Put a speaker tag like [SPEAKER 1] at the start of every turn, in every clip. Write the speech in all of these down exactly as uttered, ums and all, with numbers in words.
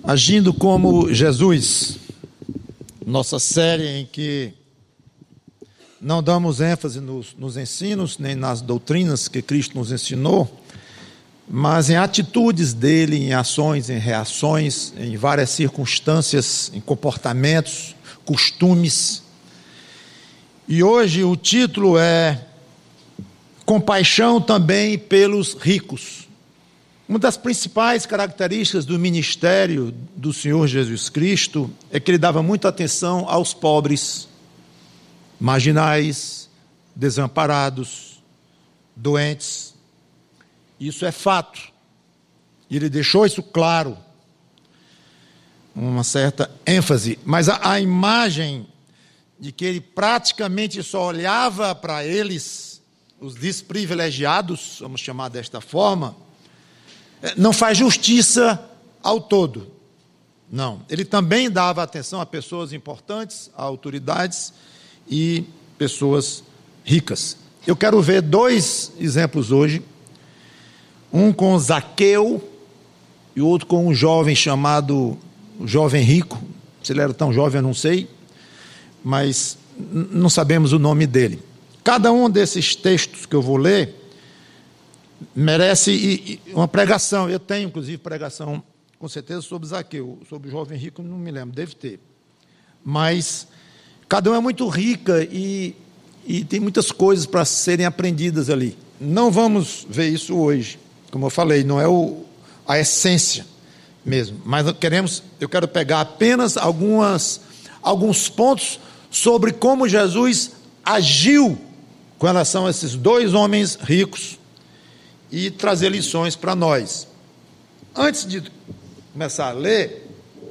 [SPEAKER 1] Agindo como Jesus, nossa série em que não damos ênfase nos, nos ensinos, nem nas doutrinas que Cristo nos ensinou, mas em atitudes dele, em ações, em reações, em várias circunstâncias, em comportamentos, costumes. E hoje o título é Compaixão também pelos ricos. Uma das principais características do ministério do Senhor Jesus Cristo é que ele dava muita atenção aos pobres, marginais, desamparados, doentes. Isso é fato. E ele deixou isso claro, uma certa ênfase. Mas a, a imagem de que ele praticamente só olhava para eles, os desprivilegiados, vamos chamar desta forma, não faz justiça ao todo. Não. Ele também dava atenção a pessoas importantes, a autoridades e pessoas ricas. Eu quero ver dois exemplos hoje. Um com Zaqueu e outro com um jovem chamado Jovem Rico. Se ele era tão jovem, eu não sei, mas não sabemos o nome dele. Cada um desses textos que eu vou ler merece uma pregação. Eu tenho, inclusive, pregação, com certeza, sobre Zaqueu. Sobre o jovem rico, não me lembro, deve ter. Mas cada um é muito rica e, e tem muitas coisas para serem aprendidas ali. Não vamos ver isso hoje. Como eu falei, não é o, a essência mesmo. Mas queremos, eu quero pegar apenas algumas, alguns pontos sobre como Jesus agiu com relação a esses dois homens ricos e trazer lições para nós. Antes de começar a ler,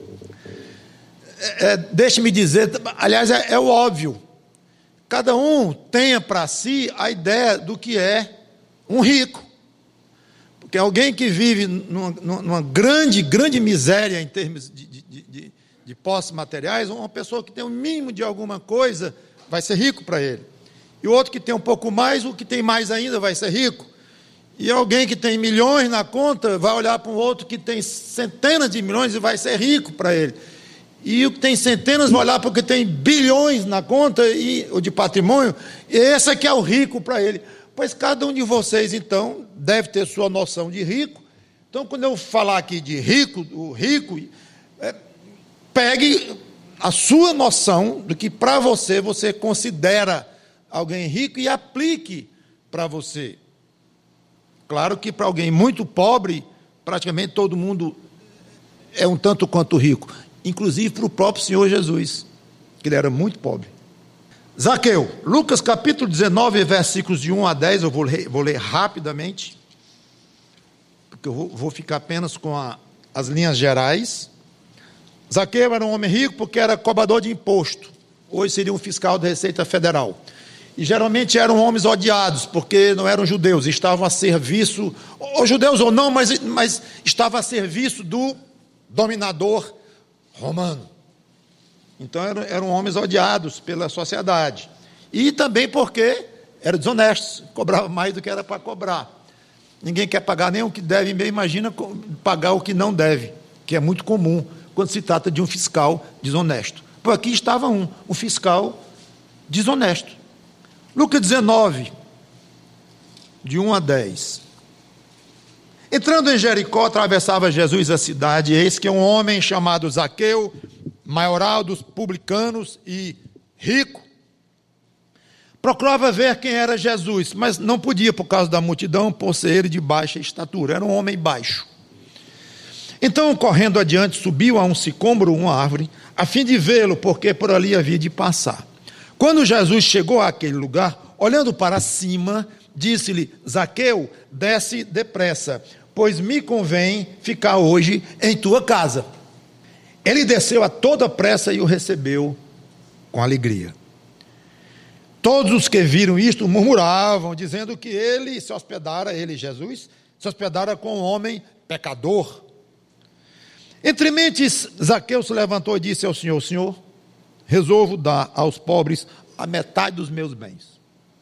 [SPEAKER 1] é, é, deixe-me dizer, aliás, é, é o óbvio, cada um tenha para si a ideia do que é um rico, porque alguém que vive numa, numa grande, grande miséria em termos de, de, de, de posses materiais, uma pessoa que tem o mínimo de alguma coisa, vai ser rico para ele, e o outro que tem um pouco mais, o que tem mais ainda vai ser rico. E alguém que tem milhões na conta vai olhar para um outro que tem centenas de milhões e vai ser rico para ele. E o que tem centenas vai olhar para o que tem bilhões na conta e, ou de patrimônio, e esse aqui é o rico para ele. Pois cada um de vocês, então, deve ter sua noção de rico. Então, quando eu falar aqui de rico, o rico, é, pegue a sua noção do que para você, você considera alguém rico e aplique para você. Claro que para alguém muito pobre, praticamente todo mundo é um tanto quanto rico, inclusive para o próprio Senhor Jesus, que ele era muito pobre. Zaqueu, Lucas capítulo dezenove, versículos de um a dez, eu vou ler, vou ler rapidamente, porque eu vou, vou ficar apenas com a, as linhas gerais. Zaqueu era um homem rico porque era cobrador de imposto, hoje seria um fiscal da Receita Federal. E geralmente eram homens odiados, porque não eram judeus, estavam a serviço, ou judeus ou não, mas, mas estavam a serviço do dominador romano. Então eram, eram homens odiados pela sociedade. E também porque eram desonestos, cobravam mais do que era para cobrar. Ninguém quer pagar nem o que deve, imagina pagar o que não deve, que é muito comum quando se trata de um fiscal desonesto. Por aqui estava um, um fiscal desonesto. Lucas dezenove, de um a dez. Entrando em Jericó, atravessava Jesus a cidade, e eis que um homem chamado Zaqueu, maioral dos publicanos e rico, procurava ver quem era Jesus, mas não podia por causa da multidão, por ser ele de baixa estatura, era um homem baixo. Então, correndo adiante, subiu a um sicômoro, uma árvore, a fim de vê-lo, porque por ali havia de passar. Quando Jesus chegou àquele lugar, olhando para cima, disse-lhe: Zaqueu, desce depressa, pois me convém ficar hoje em tua casa. Ele desceu a toda pressa e o recebeu com alegria. Todos os que viram isto murmuravam, dizendo que ele se hospedara, ele, Jesus, se hospedara com um homem pecador. Entre mentes, Zaqueu se levantou e disse ao Senhor: Senhor, resolvo dar aos pobres a metade dos meus bens.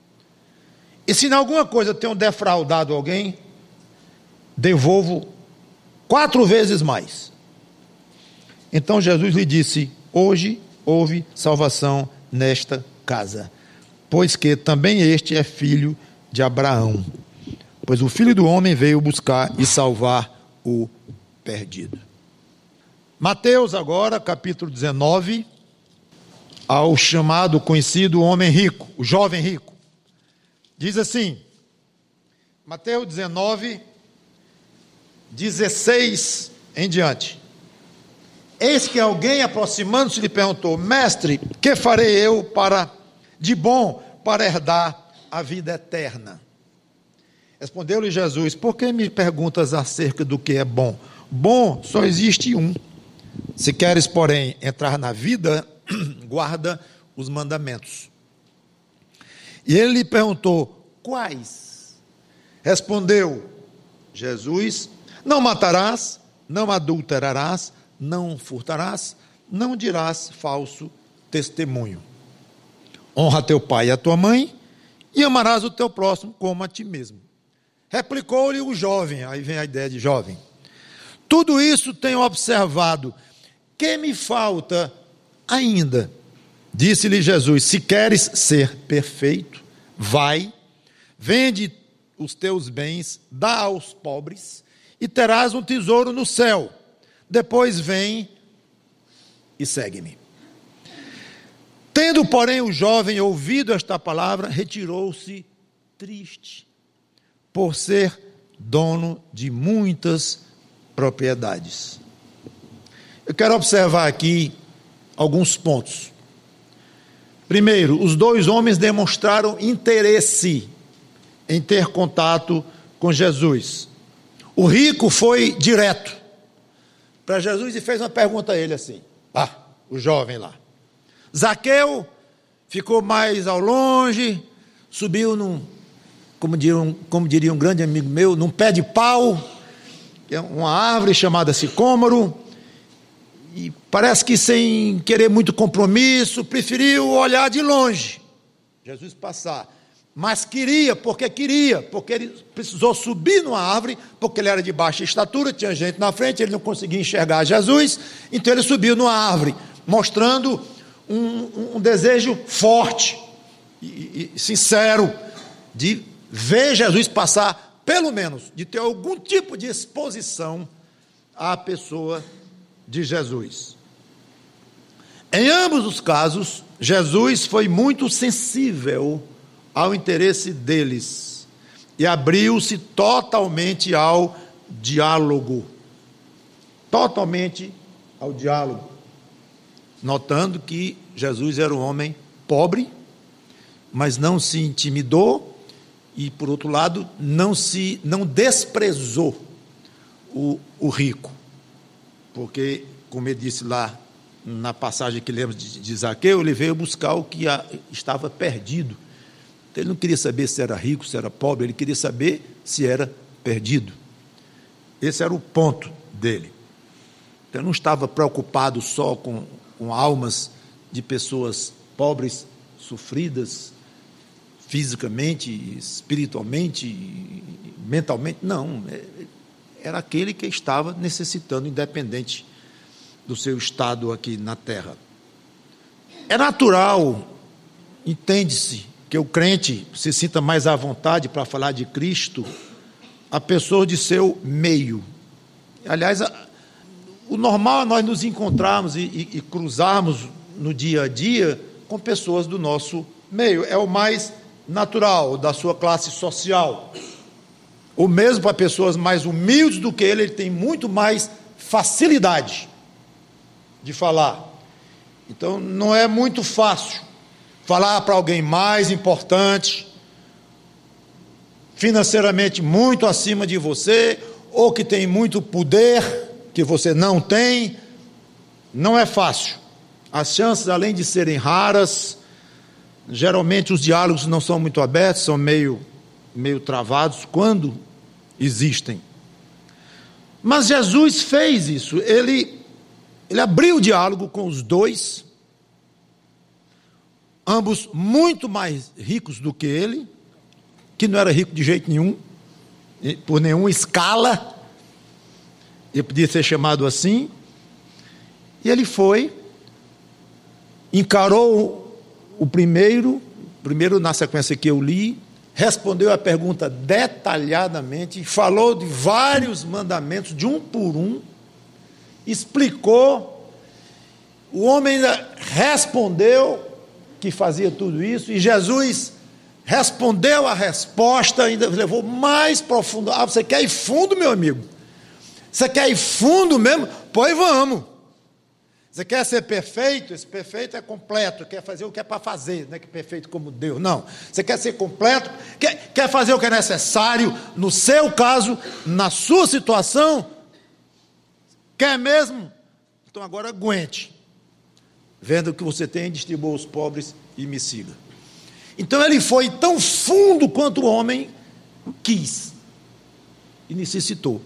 [SPEAKER 1] E se em alguma coisa tenho defraudado alguém, devolvo quatro vezes mais. Então Jesus lhe disse: hoje houve salvação nesta casa, pois que também este é filho de Abraão. Pois o Filho do Homem veio buscar e salvar o perdido. Mateus agora, capítulo dezenove, ao chamado, conhecido homem rico, o jovem rico. Diz assim, Mateus dezenove, dezesseis em diante. Eis que alguém, aproximando-se, lhe perguntou: mestre, que farei eu para de bom para herdar a vida eterna? Respondeu-lhe Jesus: por que me perguntas acerca do que é bom? Bom só existe um. Se queres, porém, entrar na vida, guarda os mandamentos. E ele lhe perguntou: quais? Respondeu Jesus: não matarás, não adulterarás, não furtarás, não dirás falso testemunho. Honra teu pai e a tua mãe, e amarás o teu próximo como a ti mesmo. Replicou-lhe o jovem, aí vem a ideia de jovem: tudo isso tenho observado, que me falta ainda? Disse-lhe Jesus: se queres ser perfeito, vai, vende os teus bens, dá aos pobres, e terás um tesouro no céu. Depois vem e segue-me. Tendo, porém, o jovem ouvido esta palavra, retirou-se triste, por ser dono de muitas propriedades. Eu quero observar aqui alguns pontos. Primeiro, os dois homens demonstraram interesse em ter contato com Jesus. O rico foi direto para Jesus e fez uma pergunta a ele assim, ah, o jovem lá. Zaqueu ficou mais ao longe, subiu num, como diria, um, como diria um grande amigo meu, num pé de pau, que é uma árvore chamada sicômoro, e parece que sem querer muito compromisso, preferiu olhar de longe, Jesus passar, mas queria, porque queria, porque ele precisou subir numa árvore, porque ele era de baixa estatura, tinha gente na frente, ele não conseguia enxergar Jesus, então ele subiu numa árvore, mostrando um, um desejo forte e, e sincero de ver Jesus passar, pelo menos, de ter algum tipo de exposição à pessoa de Jesus. Em ambos os casos, Jesus foi muito sensível ao interesse deles e abriu-se totalmente ao diálogo. Totalmente ao diálogo. Notando que Jesus era um homem pobre, mas não se intimidou e, por outro lado, não se não desprezou o, o rico. Porque, como ele disse lá na passagem que lemos de, de Zaqueu, ele veio buscar o que a, estava perdido. Então, ele não queria saber se era rico, se era pobre, ele queria saber se era perdido. Esse era o ponto dele. Então, ele não estava preocupado só com, com almas de pessoas pobres, sofridas, fisicamente, espiritualmente, mentalmente. Não, era aquele que estava necessitando, independente do seu estado aqui na terra. É natural, entende-se, que o crente se sinta mais à vontade para falar de Cristo a pessoa de seu meio. Aliás, a, o normal é nós nos encontrarmos e, e, e cruzarmos no dia a dia com pessoas do nosso meio. É o mais natural, da sua classe social. Ou mesmo para pessoas mais humildes do que ele, ele tem muito mais facilidade de falar. Então, não é muito fácil falar para alguém mais importante, financeiramente muito acima de você, ou que tem muito poder que você não tem. Não é fácil. As chances, além de serem raras, geralmente os diálogos não são muito abertos, são meio, meio travados, quando existem. Mas Jesus fez isso, ele, ele abriu o diálogo com os dois, ambos muito mais ricos do que ele, que não era rico de jeito nenhum, por nenhuma escala, ele podia ser chamado assim, E ele foi, encarou o primeiro, primeiro na sequência que eu li, respondeu a pergunta detalhadamente, falou de vários mandamentos, de um por um, explicou, o homem ainda respondeu que fazia tudo isso, e Jesus respondeu a resposta, ainda levou mais profundo. Ah, você quer ir fundo, meu amigo? Você quer ir fundo mesmo? Pois vamos. Você quer ser perfeito? Esse perfeito é completo, quer fazer o que é para fazer, não é que perfeito como Deus, não. Você quer ser completo, quer, quer fazer o que é necessário, no seu caso, na sua situação, quer mesmo? Então agora aguente. Vendo o que você tem, distribua aos pobres e me siga. Então ele foi tão fundo quanto o homem quis e necessitou.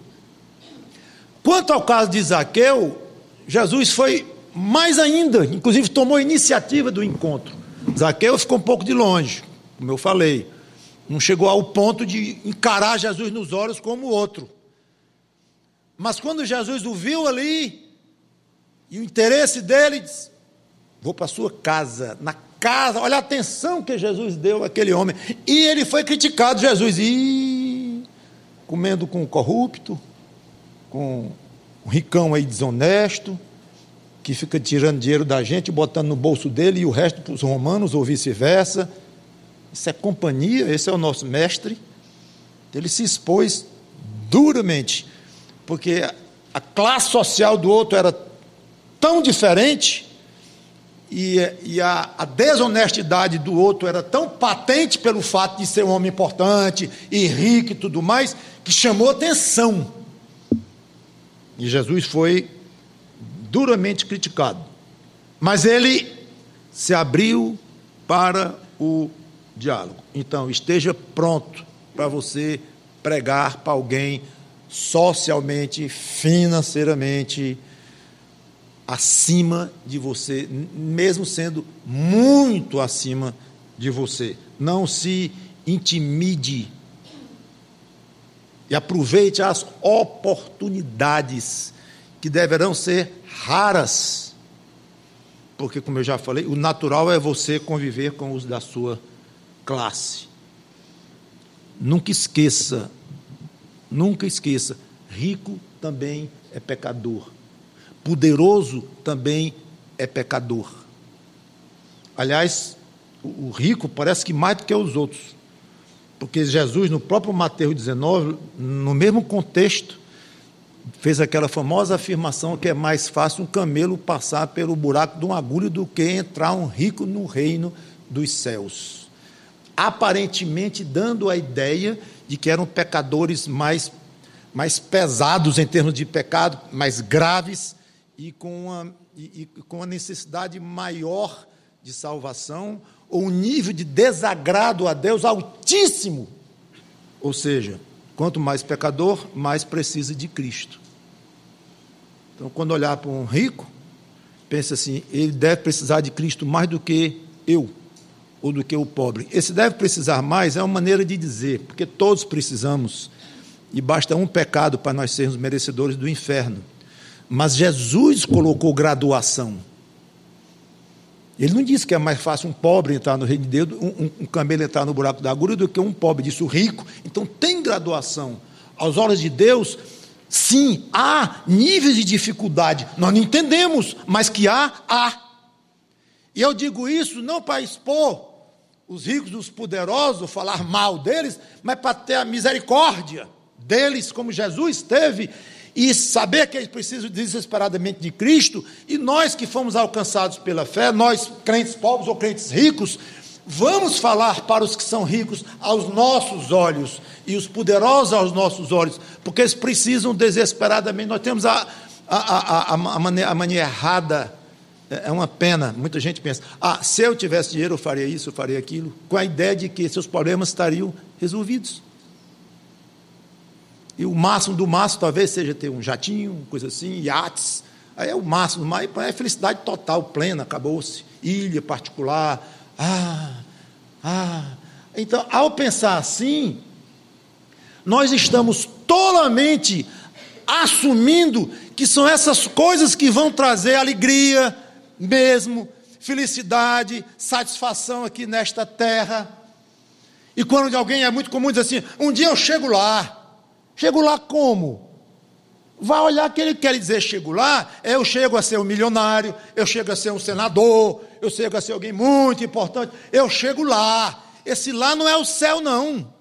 [SPEAKER 1] Quanto ao caso de Zaqueu, Jesus foi mais ainda, inclusive tomou a iniciativa do encontro. Zaqueu ficou um pouco de longe, como eu falei, não chegou ao ponto de encarar Jesus nos olhos como o outro. Mas quando Jesus o viu ali, e o interesse dele, disse: vou para a sua casa, na casa, olha a atenção que Jesus deu àquele homem. E ele foi criticado, Jesus, e comendo com um corrupto, com um ricão aí desonesto, que fica tirando dinheiro da gente, botando no bolso dele e o resto para os romanos, ou vice-versa. Isso é companhia, esse é o nosso mestre. Ele se expôs duramente, porque a classe social do outro era tão diferente, e, e a, a desonestidade do outro era tão patente pelo fato de ser um homem importante e rico e tudo mais, que chamou atenção. E Jesus foi duramente criticado. Mas ele se abriu para o diálogo. Então, esteja pronto para você pregar para alguém socialmente, financeiramente acima de você, mesmo sendo muito acima de você. Não se intimide e aproveite as oportunidades que deverão ser raras, porque, como eu já falei, o natural é você conviver com os da sua classe. Nunca esqueça, nunca esqueça, rico também é pecador. Poderoso também é pecador. Aliás, o rico parece que mais do que os outros, porque Jesus, no próprio Mateus dezenove, no mesmo contexto, fez aquela famosa afirmação que é mais fácil um camelo passar pelo buraco de uma agulha do que entrar um rico no reino dos céus. Aparentemente dando a ideia de que eram pecadores mais, mais pesados em termos de pecado, mais graves, e com uma, e, e com uma necessidade maior de salvação, ou um nível de desagrado a Deus altíssimo. Ou seja, quanto mais pecador, mais precisa de Cristo. Então, quando olhar para um rico, pensa assim: ele deve precisar de Cristo mais do que eu, ou do que o pobre. Esse deve precisar mais é uma maneira de dizer, porque todos precisamos, e basta um pecado para nós sermos merecedores do inferno. Mas Jesus colocou graduação. Ele não disse que é mais fácil um pobre entrar no reino de Deus, um, um, um camelo entrar no buraco da agulha, do que um pobre, disse o rico. Então tem graduação. Aos olhos de Deus, sim, há níveis de dificuldade. Nós não entendemos, mas que há, há. E eu digo isso não para expor os ricos, os poderosos, falar mal deles, mas para ter a misericórdia deles, como Jesus teve, e saber que eles precisam desesperadamente de Cristo, e nós que fomos alcançados pela fé, nós crentes pobres ou crentes ricos, vamos falar para os que são ricos aos nossos olhos, e os poderosos aos nossos olhos, porque eles precisam desesperadamente. Nós temos a, a, a, a, a, mania, a mania errada, é uma pena, muita gente pensa: ah, se eu tivesse dinheiro eu faria isso, eu faria aquilo, com a ideia de que seus problemas estariam resolvidos. E o máximo do máximo talvez seja ter um jatinho, coisa assim, iates. Aí é o máximo, mas é felicidade total, plena, acabou-se. Ilha particular. Ah, ah. Então, ao pensar assim, nós estamos tolamente assumindo que são essas coisas que vão trazer alegria mesmo, felicidade, satisfação aqui nesta terra. E quando alguém é muito comum dizer assim, um dia eu chego lá. Chego lá como? Vai olhar que ele quer dizer chego lá, eu chego a ser um milionário, eu chego a ser um senador, eu chego a ser alguém muito importante, eu chego lá. Esse lá não é o céu, não.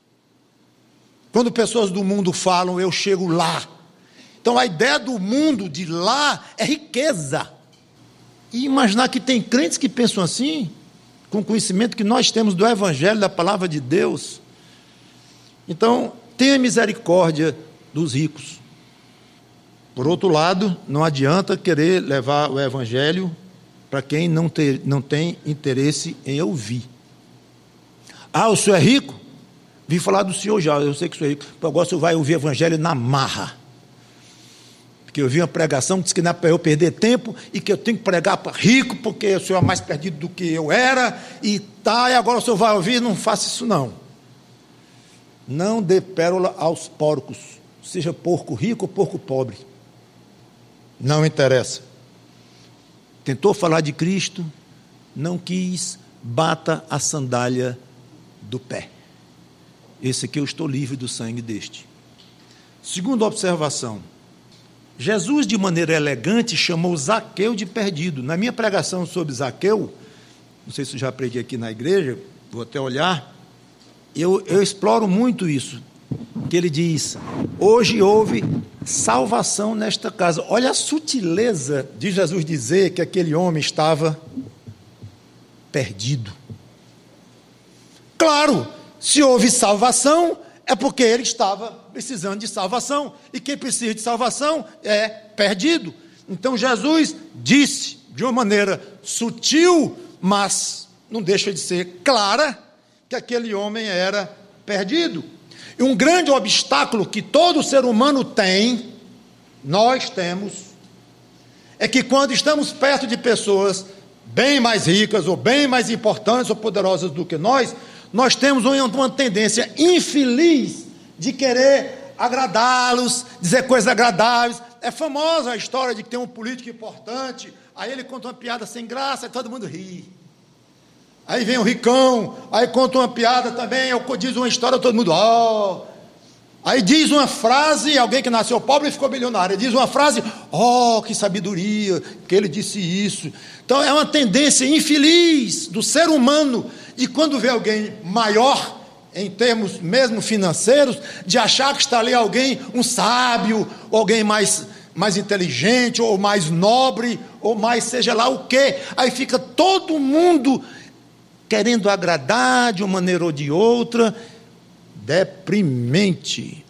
[SPEAKER 1] Quando pessoas do mundo falam, eu chego lá. Então a ideia do mundo de lá é riqueza. E imaginar que tem crentes que pensam assim, com o conhecimento que nós temos do Evangelho, da Palavra de Deus. Então, tenha misericórdia dos ricos. Por outro lado, não adianta querer levar o Evangelho para quem não, ter, não tem interesse em ouvir. Ah, o senhor é rico? Vim falar do senhor já, eu sei que o senhor é rico. Agora o senhor vai ouvir o Evangelho na marra. Porque eu vi uma pregação que disse que não é para eu perder tempo e que eu tenho que pregar para rico, porque o senhor é mais perdido do que eu era, e tá, e agora o senhor vai ouvir, não faça isso não. Não dê pérola aos porcos, seja porco rico ou porco pobre. Não interessa. Tentou falar de Cristo, não quis, bata a sandália do pé. Esse aqui eu estou livre do sangue deste. Segunda observação. Jesus, de maneira elegante, chamou Zaqueu de perdido. Na minha pregação sobre Zaqueu, não sei se eu já preguei aqui na igreja, vou até olhar, eu, eu exploro muito isso, que ele diz, hoje houve salvação nesta casa. Olha a sutileza de Jesus dizer que aquele homem estava perdido. Claro, se houve salvação, é porque ele estava precisando de salvação, e quem precisa de salvação é perdido. Então Jesus disse, de uma maneira sutil, mas não deixa de ser clara, que aquele homem era perdido. E um grande obstáculo que todo ser humano tem, nós temos, é que quando estamos perto de pessoas bem mais ricas, ou bem mais importantes, ou poderosas do que nós, nós temos uma tendência infeliz de querer agradá-los, dizer coisas agradáveis. É famosa a história de que tem um político importante, aí ele conta uma piada sem graça e todo mundo ri. Aí vem o ricão, aí conta uma piada também, diz uma história, todo mundo, ó. Oh. Aí diz uma frase, alguém que nasceu pobre e ficou milionário, diz uma frase, ó, oh, que sabedoria, que ele disse isso. Então é uma tendência infeliz do ser humano, e quando vê alguém maior, em termos mesmo financeiros, de achar que está ali alguém, um sábio, ou alguém mais, mais inteligente, ou mais nobre, ou mais seja lá o quê. Aí fica todo mundo querendo agradar de uma maneira ou de outra, deprimente.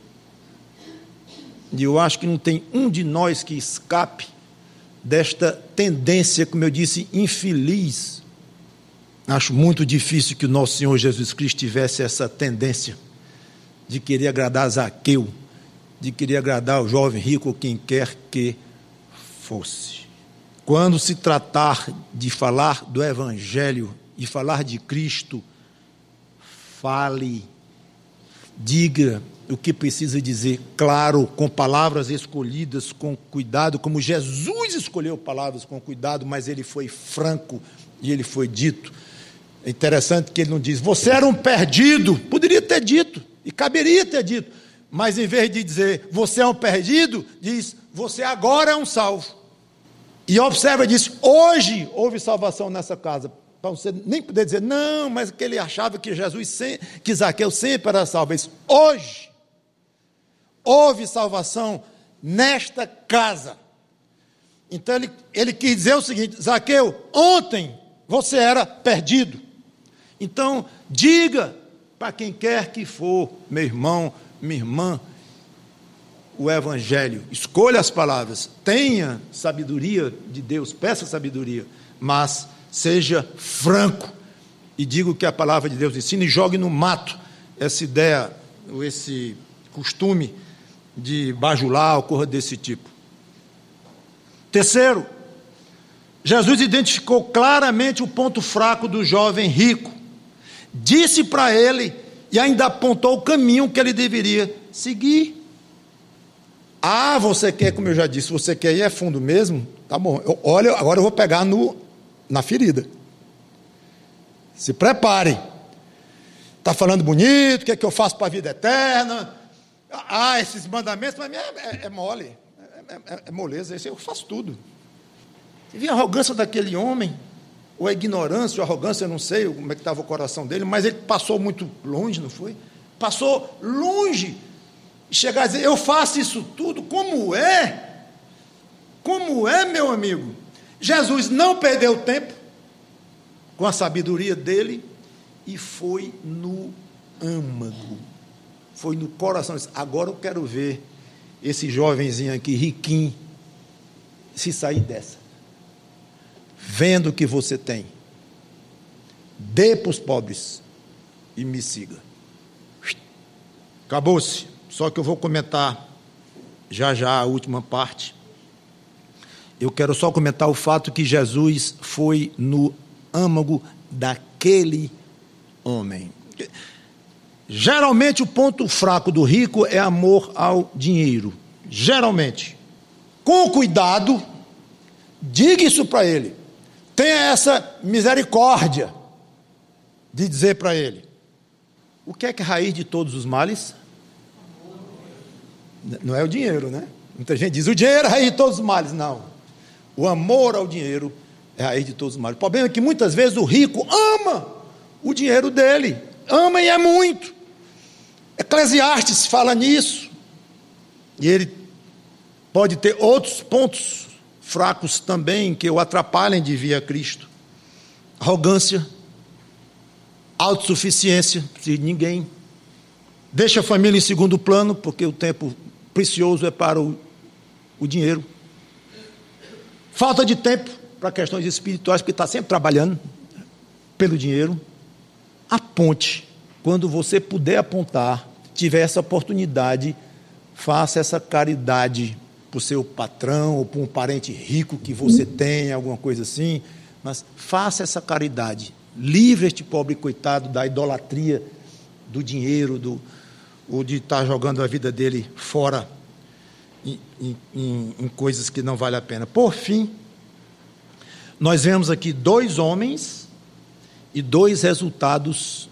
[SPEAKER 1] E eu acho que não tem um de nós que escape desta tendência, como eu disse, infeliz. Acho muito difícil que o nosso Senhor Jesus Cristo tivesse essa tendência de querer agradar Zaqueu, de querer agradar o jovem rico ou quem quer que fosse. Quando se tratar de falar do Evangelho e falar de Cristo, fale, diga o que precisa dizer, claro, com palavras escolhidas com cuidado, como Jesus escolheu palavras com cuidado, mas ele foi franco e ele foi dito. É interessante que ele não diz, você era um perdido, poderia ter dito, e caberia ter dito, mas em vez de dizer, você é um perdido, diz, você agora é um salvo. E observa, diz, hoje houve salvação nessa casa, para você nem poder dizer, não, mas que ele achava que Jesus, que Zaqueu sempre era salvo. Diz, hoje houve salvação nesta casa. Então ele, ele quis dizer o seguinte, Zaqueu, ontem você era perdido. Então, diga para quem quer que for, meu irmão, minha irmã, o Evangelho. Escolha as palavras, tenha sabedoria de Deus, peça sabedoria, mas seja franco e diga o que a palavra de Deus ensina e jogue no mato essa ideia, esse costume de bajular ou coisa desse tipo. Terceiro, Jesus identificou claramente o ponto fraco do jovem rico, disse para ele e ainda apontou o caminho que ele deveria seguir. Ah, você quer, como eu já disse, você quer ir é fundo mesmo? Tá bom, eu, olha, agora eu vou pegar no, na ferida. Se prepare. Está falando bonito, o que é que eu faço para a vida eterna? Ah, esses mandamentos, mas é, é, é mole, é, é, é moleza, eu faço tudo. Você viu a arrogância daquele homem? Ou a ignorância, ou a arrogância, eu não sei como é que estava o coração dele, mas ele passou muito longe, não foi? Passou longe. E chegar a dizer, eu faço isso tudo, como é? Como é, meu amigo? Jesus não perdeu tempo com a sabedoria dele e foi no âmago, foi no coração. Agora eu quero ver esse jovenzinho aqui, riquinho, se sair dessa. Vendo o que você tem, dê para os pobres e me siga. Acabou-se. Só que eu vou comentar já já a última parte. Eu quero só comentar o fato que Jesus foi no âmago daquele homem. Geralmente o ponto fraco do rico é amor ao dinheiro. Geralmente. Com cuidado, diga isso para ele. Tenha essa misericórdia de dizer para ele: o que é que é a raiz de todos os males? Não é o dinheiro, né? Muita gente diz, o dinheiro é a raiz de todos os males. Não. O amor ao dinheiro é a raiz de todos os males. O problema é que muitas vezes o rico ama o dinheiro dele. Ama e é muito. Eclesiastes fala nisso. E ele pode ter outros pontos fracos também que o atrapalhem de vir a Cristo. Arrogância, autossuficiência, de ninguém. Deixa a família em segundo plano, porque o tempo precioso é para o, o dinheiro. Falta de tempo para questões espirituais, porque está sempre trabalhando pelo dinheiro. Aponte, quando você puder apontar, tiver essa oportunidade, faça essa caridade para o seu patrão, ou para um parente rico que você tem, alguma coisa assim, mas faça essa caridade, livre este pobre coitado da idolatria do dinheiro, do, ou de estar jogando a vida dele fora em, em, em coisas que não vale a pena. Por fim, nós vemos aqui dois homens e dois resultados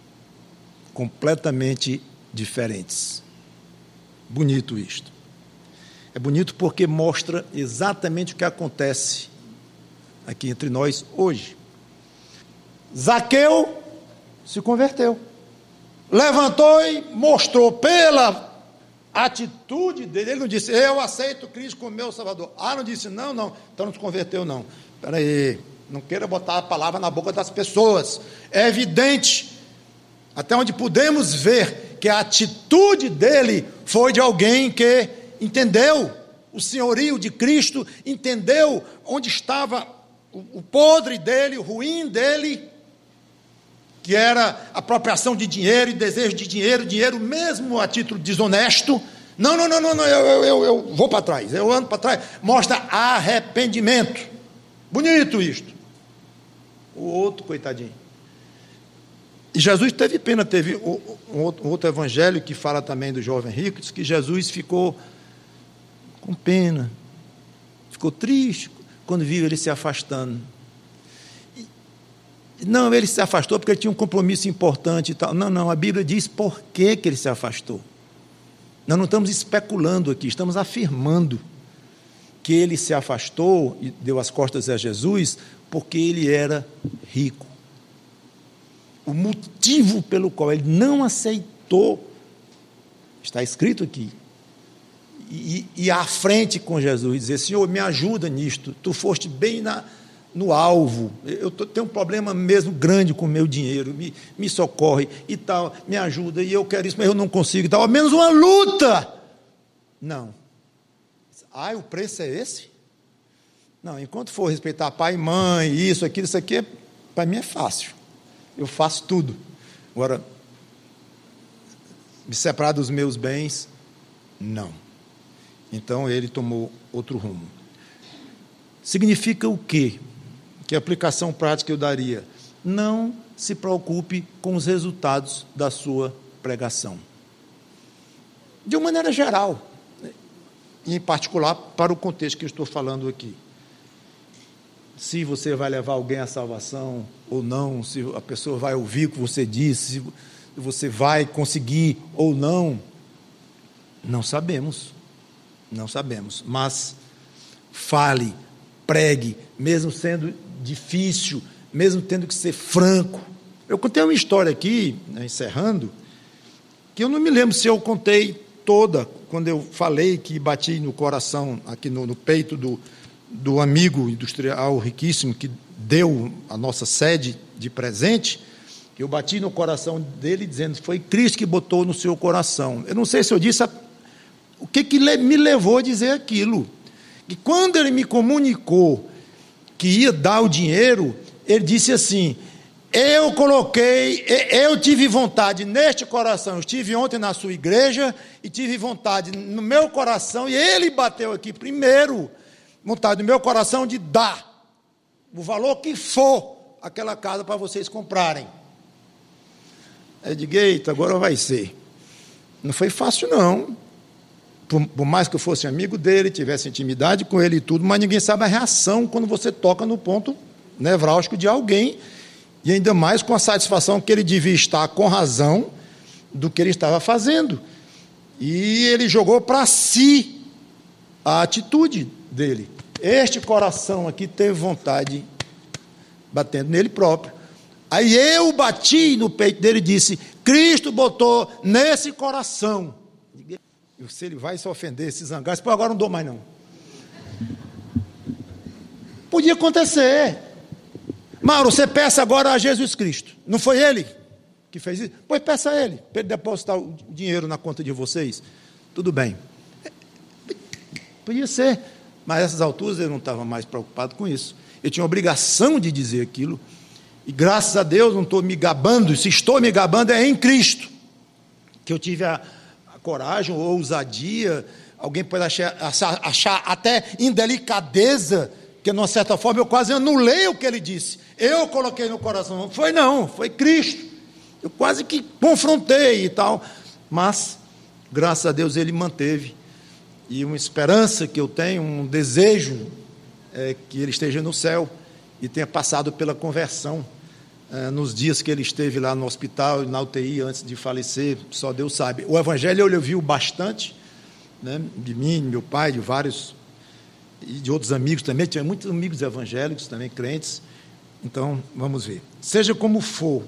[SPEAKER 1] completamente diferentes. Bonito isto. É bonito porque mostra exatamente o que acontece aqui entre nós hoje. Zaqueu se converteu. Levantou e mostrou pela atitude dele. Ele não disse, eu aceito Cristo como meu Salvador. Ah, não disse, não, não, então não se converteu não. Espera aí, não queira botar a palavra na boca das pessoas. É evidente, até onde podemos ver, que a atitude dele foi de alguém que entendeu o senhorio de Cristo, entendeu onde estava o, o podre dele, o ruim dele, que era apropriação de dinheiro e desejo de dinheiro, dinheiro mesmo a título desonesto. Não, não, não, não, não eu, eu, eu vou para trás, eu ando para trás. Mostra arrependimento. Bonito isto. O outro, coitadinho. E Jesus teve pena, teve um outro evangelho que fala também do jovem rico, diz que Jesus ficou com pena, ficou triste quando viu ele se afastando. Não, ele se afastou porque ele tinha um compromisso importante e tal. Não, não, a Bíblia diz por que que ele se afastou. Nós não estamos especulando aqui, estamos afirmando que ele se afastou e deu as costas a Jesus porque ele era rico. O motivo pelo qual ele não aceitou, está escrito aqui, e, e à frente com Jesus, dizer, Senhor, me ajuda nisto, tu foste bem na, no alvo, eu tô, tenho um problema mesmo grande com o meu dinheiro, me, me socorre e tal, me ajuda, e eu quero isso, mas eu não consigo e tal, ao menos uma luta. Não. Ah, o preço é esse? Não, enquanto for respeitar pai e mãe, isso, aquilo, isso aqui, para mim é fácil. Eu faço tudo. Agora, me separar dos meus bens, não. Então, ele tomou outro rumo. Significa o quê? Que aplicação prática eu daria? Não se preocupe com os resultados da sua pregação. De uma maneira geral. e em particular para o contexto que eu estou falando aqui. Se você vai levar alguém à salvação ou não, se a pessoa vai ouvir o que você disse, se você vai conseguir ou não, não sabemos, não sabemos, mas fale, pregue, mesmo sendo difícil, mesmo tendo que ser franco. Eu contei uma história aqui, né, encerrando, que eu não me lembro se eu contei toda, quando eu falei que bati no coração, aqui no, no peito do, do amigo industrial riquíssimo que deu a nossa sede de presente, que eu bati no coração dele dizendo, foi Cristo que botou no seu coração. Eu não sei se eu disse a, o que, que me levou a dizer aquilo. E quando ele me comunicou que ia dar o dinheiro, ele disse assim, eu coloquei, eu tive vontade neste coração, eu estive ontem na sua igreja e tive vontade no meu coração, e ele bateu aqui primeiro, vontade no meu coração de dar o valor que for aquela casa para vocês comprarem. Eu digo, eita, agora vai ser. Não foi fácil não, por, por mais que eu fosse amigo dele, tivesse intimidade com ele e tudo, mas ninguém sabe a reação quando você toca no ponto nevrálgico de alguém, e ainda mais com a satisfação que ele devia estar com razão do que ele estava fazendo. E ele jogou para si a atitude dele. Este coração aqui teve vontade, batendo nele próprio. Aí eu bati no peito dele e disse, Cristo botou nesse coração. E se ele vai se ofender, se zangar, pô, agora não dou mais não. Podia acontecer. Mauro, você peça agora a Jesus Cristo. Não foi ele que fez isso? Pois peça a ele, para ele depositar o dinheiro na conta de vocês. Tudo bem. Podia ser, mas nessas alturas eu não estava mais preocupado com isso. Eu tinha a obrigação de dizer aquilo, e graças a Deus não estou me gabando, se estou me gabando é em Cristo, que eu tive a, a coragem ou ousadia, alguém pode achar, achar, achar até indelicadeza, porque, de uma certa forma, eu quase anulei o que ele disse. Eu coloquei no coração. Não foi não, foi Cristo. Eu quase que confrontei e tal. Mas, graças a Deus, ele manteve. E uma esperança que eu tenho, um desejo, é que ele esteja no céu e tenha passado pela conversão. É, nos dias que ele esteve lá no hospital, na U T I, antes de falecer, só Deus sabe. O Evangelho ele ouviu bastante, né, de mim, de meu pai, de vários... e de outros amigos também, tinha muitos amigos evangélicos também, crentes. Então, vamos ver. Seja como for,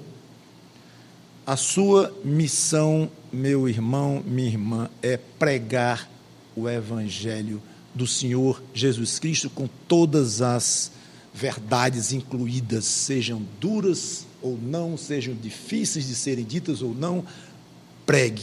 [SPEAKER 1] a sua missão, meu irmão, minha irmã, é pregar o Evangelho do Senhor Jesus Cristo com todas as verdades incluídas, sejam duras ou não, sejam difíceis de serem ditas ou não, pregue.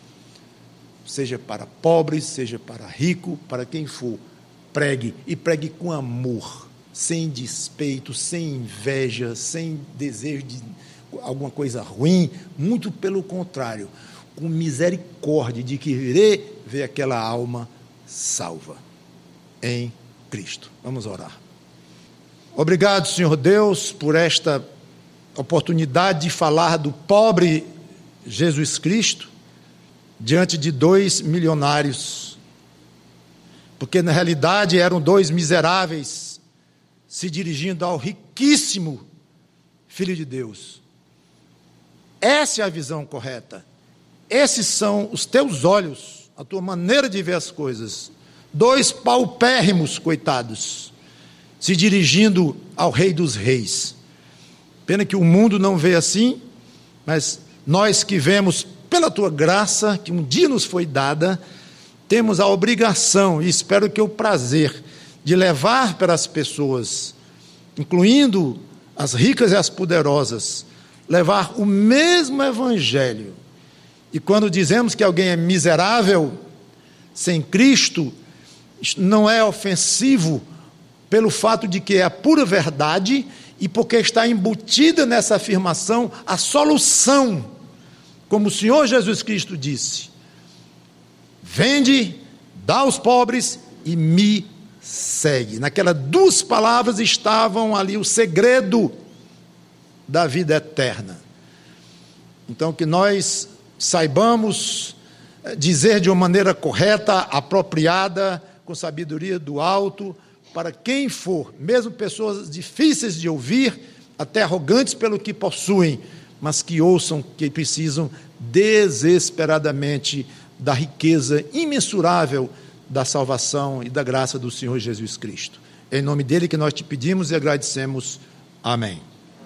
[SPEAKER 1] Seja para pobres, seja para rico, para quem for, pregue, e pregue com amor, sem despeito, sem inveja, sem desejo de alguma coisa ruim, muito pelo contrário, com misericórdia de querer ver aquela alma salva em Cristo. Vamos orar. Obrigado, Senhor Deus, por esta oportunidade de falar do pobre Jesus Cristo diante de dois milionários, porque na realidade eram dois miseráveis se dirigindo ao riquíssimo Filho de Deus. Essa é a visão correta. Esses são os teus olhos, a tua maneira de ver as coisas. Dois paupérrimos coitados se dirigindo ao Rei dos Reis. Pena que o mundo não vê assim, mas nós que vemos pela tua graça, que um dia nos foi dada, temos a obrigação, e espero que o prazer, de levar para as pessoas, incluindo as ricas e as poderosas, levar o mesmo Evangelho. E quando dizemos que alguém é miserável, sem Cristo, não é ofensivo pelo fato de que é a pura verdade e porque está embutida nessa afirmação a solução, como o Senhor Jesus Cristo disse: vende, dá aos pobres e me segue. Naquelas duas palavras estavam ali o segredo da vida eterna. Então, que nós saibamos dizer de uma maneira correta, apropriada, com sabedoria do alto, para quem for, mesmo pessoas difíceis de ouvir, até arrogantes pelo que possuem, mas que ouçam que precisam desesperadamente da riqueza imensurável da salvação e da graça do Senhor Jesus Cristo. É em nome dele que nós te pedimos e agradecemos. Amém.